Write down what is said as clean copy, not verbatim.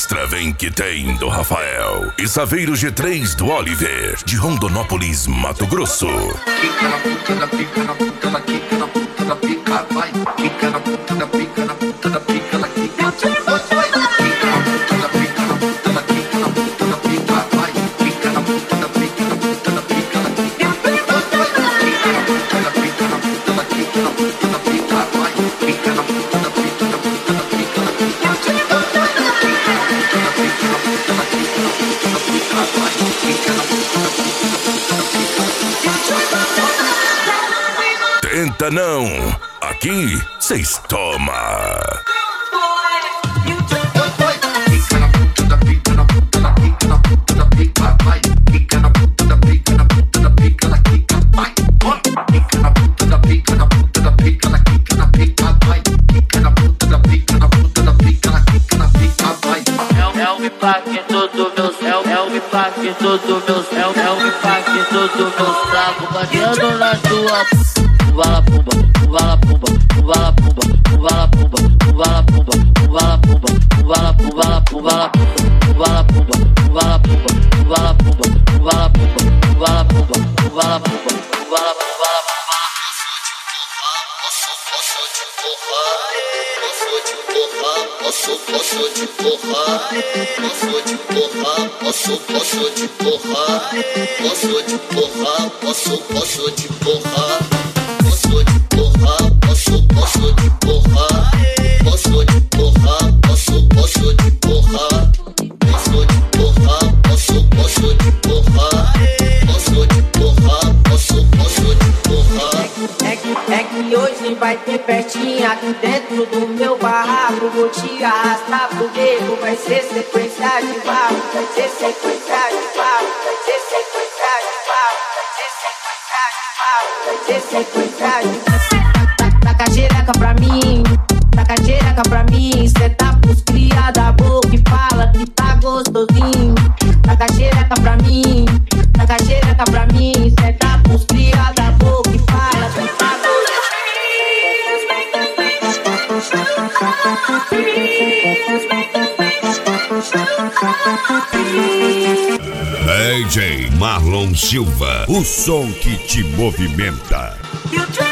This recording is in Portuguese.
Extra vem que tem do Rafael e Saveiro G3 do Oliver, de Rondonópolis, Mato Grosso. Quica na puta da pica, na puta da quica, na puta da pica, vai. Quica na puta da pica, na puta da pica, ela quica. Tenta não, aqui cês toma. Batendo na tua vala pumba, vala pumba, vala pumba, vala pumba, vala pumba, vala pumba, vala pumba, vala pumba, vala pumba, vala pumba, vala pumba, vala pumba, vala pumba, vala pumba, vala pumba. Posso te porrar, posso te porrar, posso te porrar, posso te porrar, posso te porrar, posso te porrar, posso te porrar, posso te porrar, posso te porrar, posso te porrar, posso te porrar, posso te porrar, posso te porrar. É que hoje vai ter festinha aqui dentro do meu barraco. Vou te arrastar pro dedo, vai ser sequência de barro, vai ser sequência de barro, vai ser sequência de barro, vai ser sequência de barro, vai ser sequência de barro. Taca xereca pra mim, taca xereca pra mim. Cê tá pros cria da boca e fala que tá gostosinho. Taca xereca pra mim, taca xereca pra mim. Cê tá pros cria da boca e fala que tá DJ Marlon Silva, o som que te movimenta.